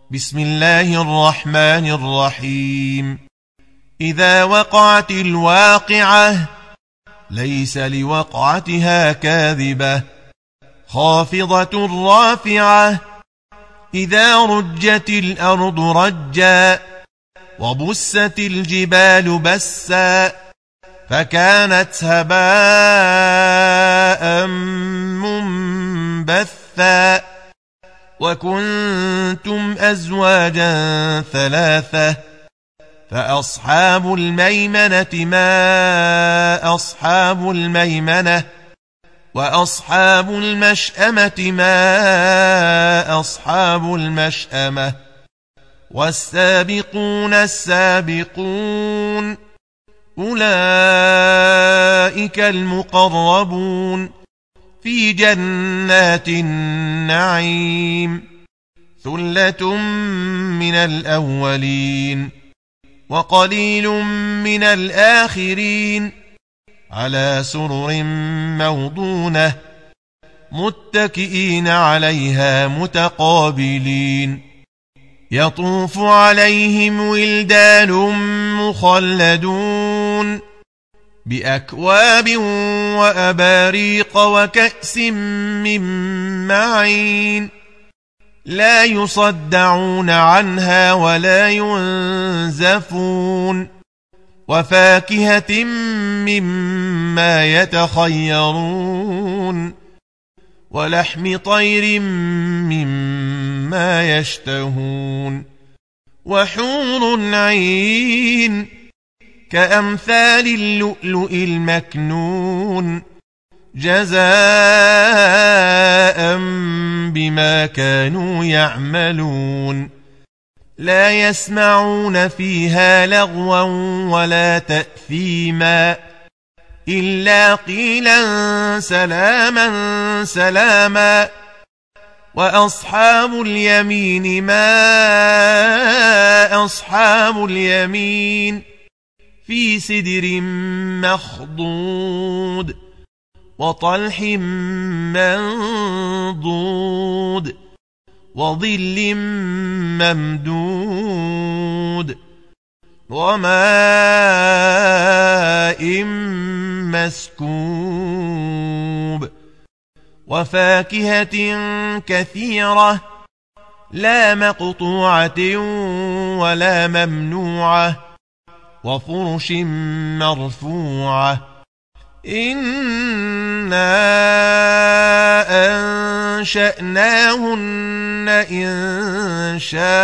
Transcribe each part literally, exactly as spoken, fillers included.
بسم الله الرحمن الرحيم. إذا وقعت الواقعة ليس لوقعتها كاذبة خافضة رافعة. إذا رجت الأرض رجا وبست الجبال بسا فكانت هباء منبثا. وكنتم أزواجا ثلاثة فأصحاب الميمنة ما أصحاب الميمنة وأصحاب المشأمة ما أصحاب المشأمة. والسابقون السابقون أولئك المقربون في جنات النعيم. ثلة من الأولين وقليل من الآخرين على سرر موضونة متكئين عليها متقابلين. يطوف عليهم ولدان مخلدون بأكواب وأباريق وكأس من معين لا يصدعون عنها ولا ينزفون. وفاكهة مما يتخيرون ولحم طير مما يشتهون. وحور عين كأمثال اللؤلؤ المكنون جزاء بما كانوا يعملون. لا يسمعون فيها لغوا ولا تأثيما إلا قيلا سلاما سلاما. وأصحاب اليمين ما أصحاب اليمين في سدر مخضود وطلح منضود وظل ممدود وماء مسكوب. وفاكهة كثيرة لا مقطوعة ولا ممنوعة وفرش مرفوعة. إنا أنشأناهن إن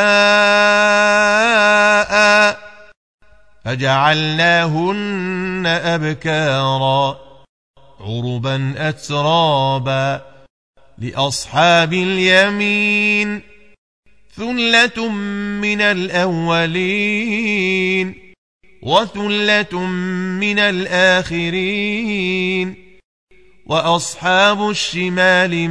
شاء فجعلناهن أبكارا عربا أترابا لأصحاب اليمين. ثلة من الأولين وثلة من الآخرين. وأصحاب الشمال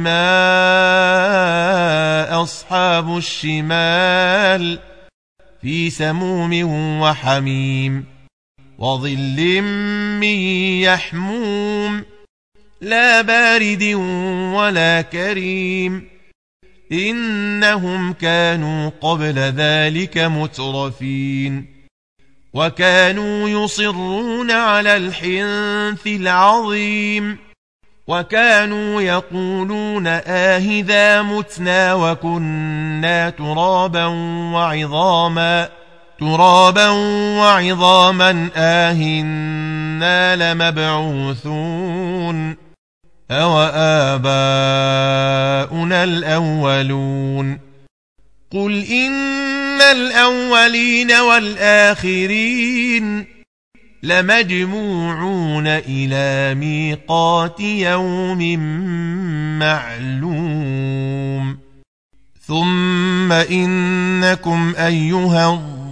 ما أصحاب الشمال في سموم وحميم وظل من يحموم لا بارد ولا كريم. إنهم كانوا قبل ذلك مترفين وكانوا يصرون على الحنث العظيم وكانوا يقولون آهذا متنا وكنا ترابا وعظاما ترابا وعظاما آهنا لمبعوثون أو آباؤنا الأولون. قل إن الأولين والآخرين لمجموعون إلى ميقات يوم معلوم. ثم إنكم أيها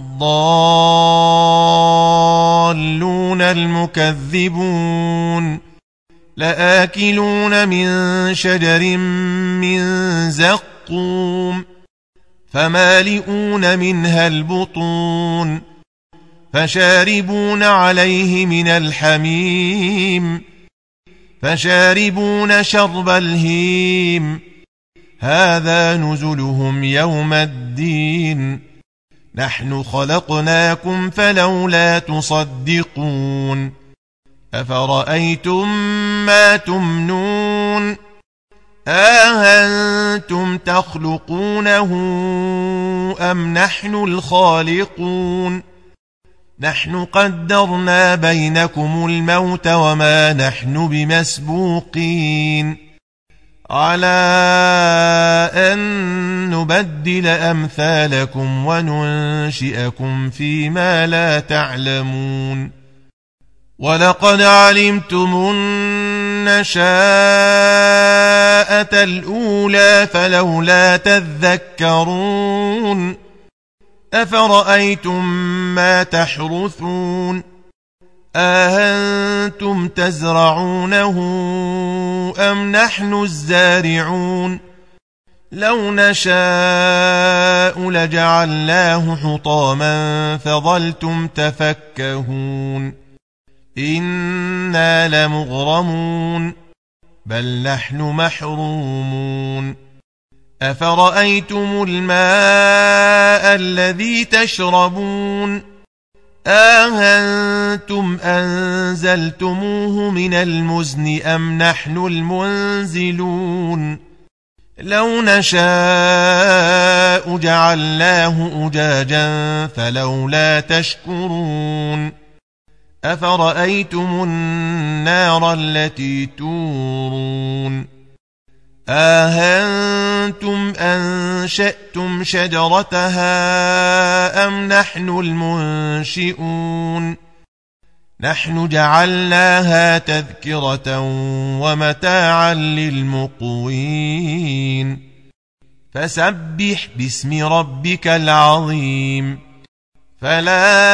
الضالون المكذبون لآكلون من شجر من زقوم فمالئون منها البطون فشاربون عليه من الحميم فشاربون شرب الهيم هذا نزلهم يوم الدين نحن خلقناكم فلولا تصدقون أفرأيتم ما تمنون أأنتم تخلقونه أم نحن الخالقون نحن قدرنا بينكم الموت وما نحن بمسبوقين على أن نبدل أمثالكم وننشئكم فيما لا تعلمون ولقد علمتم النشاءة الأولى فلولا تذكرون أفرأيتم ما تحرثون أأنتم تزرعونه أم نحن الزارعون لو نشاء لجعلناه حطاما فظلتم تفكهون إنا لمغرمون بل نحن محرومون أفرأيتم الماء الذي تشربون أأنتم أنزلتموه من المزن أم نحن المنزلون لو نشاء جعلناه أجاجا فلولا تشكرون أفرأيتم النار التي تورون أأنتم أنشأتم شجرتها أم نحن المنشئون نحن جعلناها تذكرة ومتاعا للمقوين فسبح باسم ربك العظيم فلا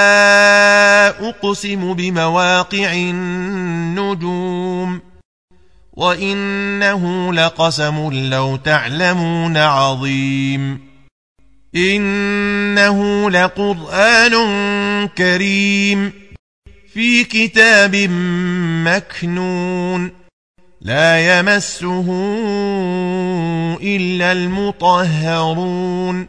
أقسم بمواقع النجوم وإنه لقسم لو تعلمون عظيم إنه لقرآن كريم في كتاب مكنون لا يمسه إلا المطهرون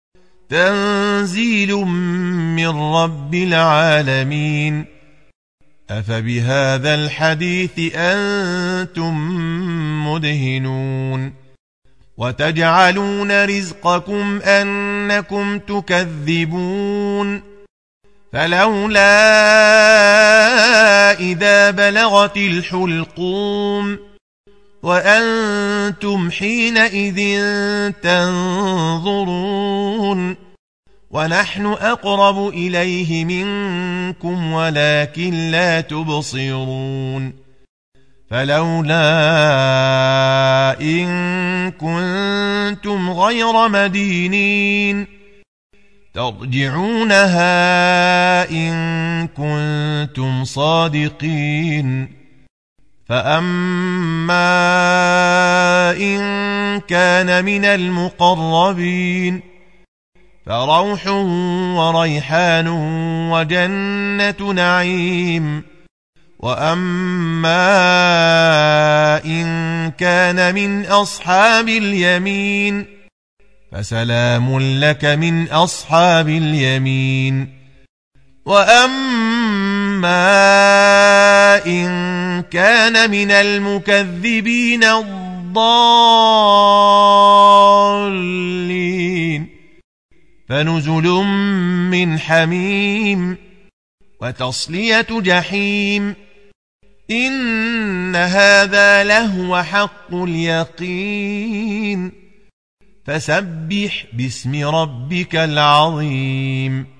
تنزيل من رب العالمين أفبهذا الحديث أنتم مدهنون وتجعلون رزقكم أنكم تكذبون فلولا إذا بلغت الحلقوم وأنتم حينئذ تنظرون ونحن أقرب إليه منكم ولكن لا تبصرون فلولا إن كنتم غير مدينين ترجعونها إن كنتم صادقين فأما إن كان من المقربين فروح وريحان وجنة نعيم وأما إن كان من أصحاب اليمين فسلام لك من أصحاب اليمين وأما إن كان من المكذبين الضالين فنزل من حميم وتصلية جحيم إن هذا لهو حق اليقين فسبح باسم ربك العظيم